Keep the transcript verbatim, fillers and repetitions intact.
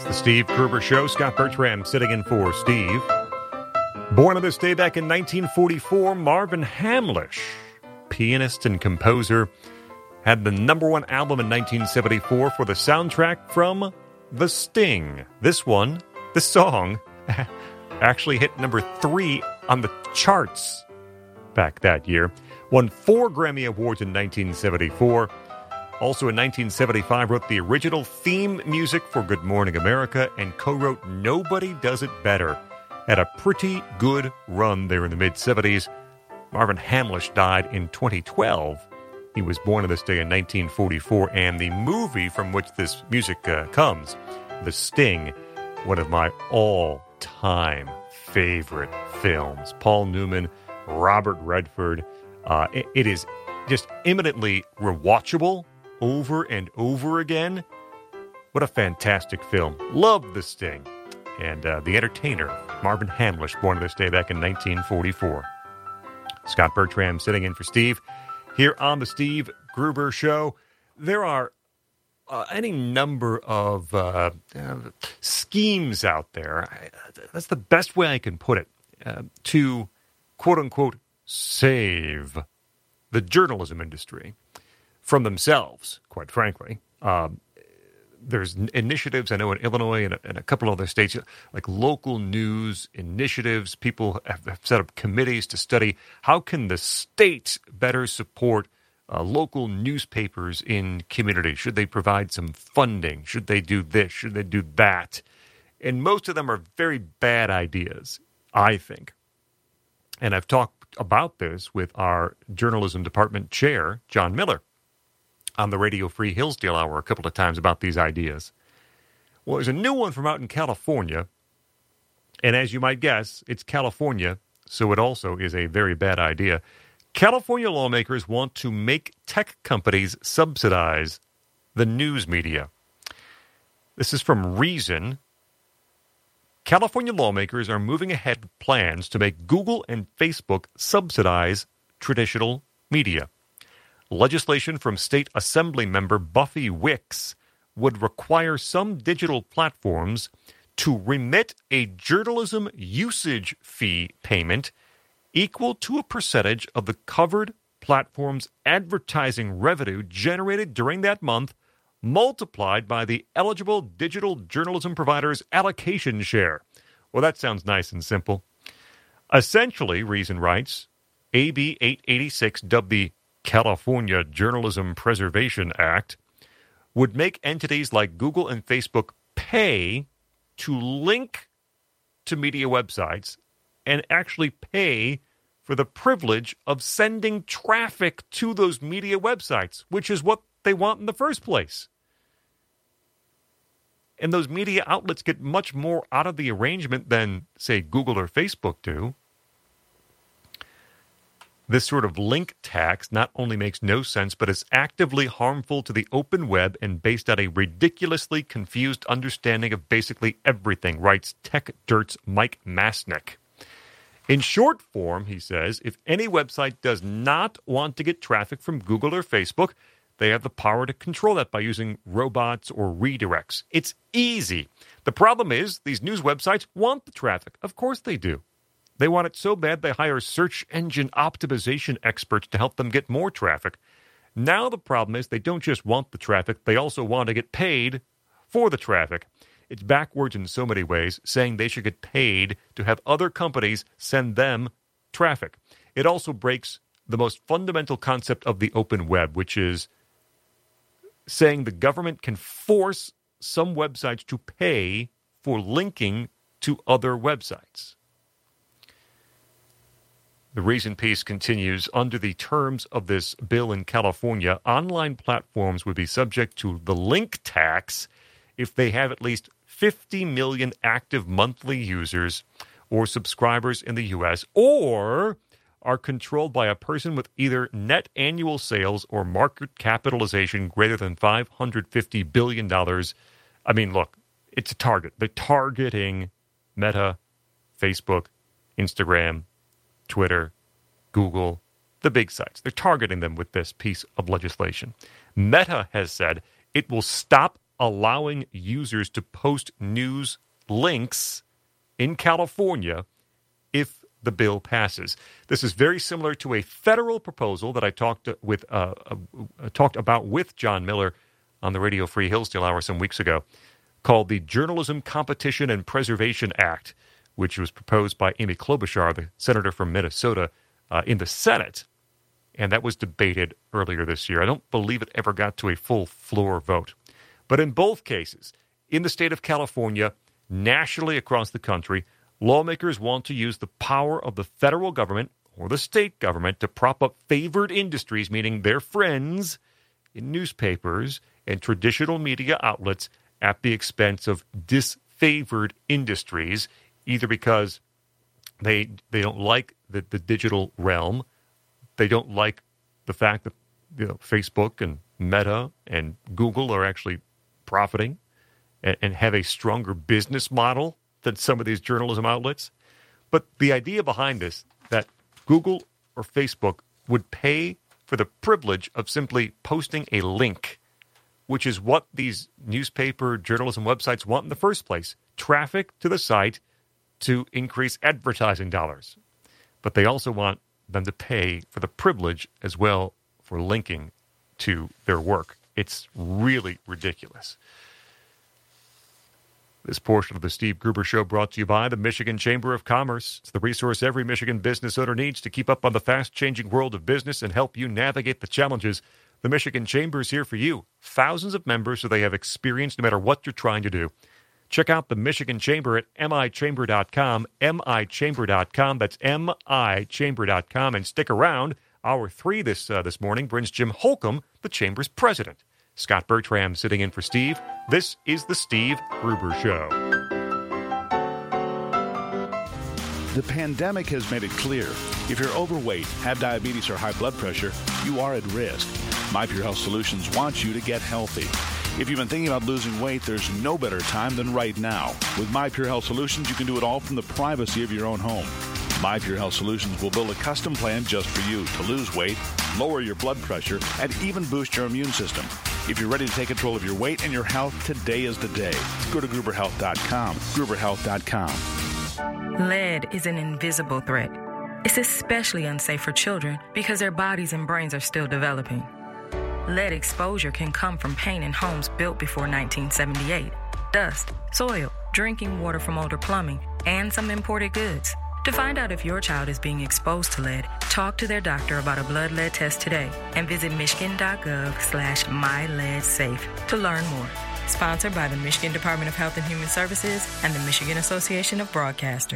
The Steve Gruber Show. Scott Bertram sitting in for Steve. Born on this day back in nineteen forty-four, Marvin Hamlisch, pianist and composer, had the number one album in nineteen seventy-four for the soundtrack from The Sting. This one, this song, actually hit number three on the charts back that year. Won four Grammy Awards in nineteen seventy-four. Also in nineteen seventy-five, wrote the original theme music for Good Morning America and co-wrote Nobody Does It Better. Had a pretty good run there in the mid-seventies. Marvin Hamlisch died in twenty twelve. He was born on this day in nineteen forty-four, and the movie from which this music uh, comes, The Sting, one of my all-time favorite films. Paul Newman, Robert Redford. Uh, it, it is just eminently rewatchable over and over again. What a fantastic film. Love The Sting. And uh, the entertainer, Marvin Hamlisch, born on this day back in nineteen forty-four. Scott Bertram sitting in for Steve here on the Steve Gruber Show. There are uh, any number of uh, uh, schemes out there. I, that's the best way I can put it. Uh, to, quote-unquote, save the journalism industry from themselves, quite frankly. Um, there's initiatives, I know, in Illinois and a, and a couple other states, like local news initiatives. People have, have set up committees to study how can the state better support uh, local newspapers in communities. Should they provide some funding? Should they do this? Should they do that? And most of them are very bad ideas, I think. And I've talked about this with our journalism department chair, John Miller, on the Radio Free Hillsdale Hour a couple of times about these ideas. Well, there's a new one from out in California, and as you might guess, it's California, so it also is a very bad idea. California lawmakers want to make tech companies subsidize the news media. This is from Reason. California lawmakers are moving ahead with plans to make Google and Facebook subsidize traditional media. Legislation from State Assembly member Buffy Wicks would require some digital platforms to remit a journalism usage fee payment equal to a percentage of the covered platform's advertising revenue generated during that month, multiplied by the eligible digital journalism provider's allocation share. Well, that sounds nice and simple. Essentially, Reason writes, A B eight eighty-six, dubbed the California Journalism Preservation Act, would make entities like Google and Facebook pay to link to media websites and actually pay for the privilege of sending traffic to those media websites, which is what they want in the first place. And those media outlets get much more out of the arrangement than, say, Google or Facebook do. This sort of link tax not only makes no sense, but is actively harmful to the open web and based on a ridiculously confused understanding of basically everything, writes Tech Dirt's Mike Masnick. In short form, he says, if any website does not want to get traffic from Google or Facebook, they have the power to control that by using robots or redirects. It's easy. The problem is these news websites want the traffic. Of course they do. They want it so bad they hire search engine optimization experts to help them get more traffic. Now the problem is they don't just want the traffic, they also want to get paid for the traffic. It's backwards in so many ways, saying they should get paid to have other companies send them traffic. It also breaks the most fundamental concept of the open web, which is saying the government can force some websites to pay for linking to other websites. The Reason piece continues, under the terms of this bill in California, online platforms would be subject to the link tax if they have at least fifty million active monthly users or subscribers in the U S, or are controlled by a person with either net annual sales or market capitalization greater than five hundred fifty billion dollars. I mean, look, it's a target. They're targeting Meta, Facebook, Instagram, Twitter, Google, the big sites. They're targeting them with this piece of legislation. Meta has said it will stop allowing users to post news links in California if the bill passes. This is very similar to a federal proposal that I talked with uh, uh, talked about with John Miller on the Radio Free Hillsdale Hour some weeks ago, called the Journalism Competition and Preservation Act, which was proposed by Amy Klobuchar, the senator from Minnesota, uh, in the Senate. And that was debated earlier this year. I don't believe it ever got to a full floor vote. But in both cases, in the state of California, nationally across the country, lawmakers want to use the power of the federal government or the state government to prop up favored industries, meaning their friends, in newspapers and traditional media outlets at the expense of disfavored industries, either because they they don't like the, the digital realm, they don't like the fact that you know, Facebook and Meta and Google are actually profiting and, and have a stronger business model than some of these journalism outlets. But the idea behind this, that Google or Facebook would pay for the privilege of simply posting a link, which is what these newspaper journalism websites want in the first place, traffic to the site to increase advertising dollars. But they also want them to pay for the privilege as well for linking to their work. It's really ridiculous. This portion of the Steve Gruber Show brought to you by the Michigan Chamber of Commerce. It's the resource every Michigan business owner needs to keep up on the fast-changing world of business and help you navigate the challenges. The Michigan Chamber is here for you. Thousands of members, so they have experience no matter what you're trying to do. Check out the Michigan Chamber at M I chamber dot com, M I chamber dot com. That's M I chamber dot com. And stick around. Hour three this, uh, this morning brings Jim Holcomb, the Chamber's president. Scott Bertram sitting in for Steve. This is the Steve Gruber Show. The pandemic has made it clear. If you're overweight, have diabetes, or high blood pressure, you are at risk. My Pure Health Solutions wants you to get healthy. If you've been thinking about losing weight, there's no better time than right now. With My Pure Health Solutions, you can do it all from the privacy of your own home. My Pure Health Solutions will build a custom plan just for you to lose weight, lower your blood pressure, and even boost your immune system. If you're ready to take control of your weight and your health, today is the day. Go to Gruber Health dot com, Gruber Health dot com. Lead is an invisible threat. It's especially unsafe for children because their bodies and brains are still developing. Lead exposure can come from pain in homes built before nineteen seventy-eight, dust, soil, drinking water from older plumbing, and some imported goods. To find out if your child is being exposed to lead, talk to their doctor about a blood lead test today and visit michigan.gov slash myleadsafe to learn more. Sponsored by the Michigan Department of Health and Human Services and the Michigan Association of Broadcasters.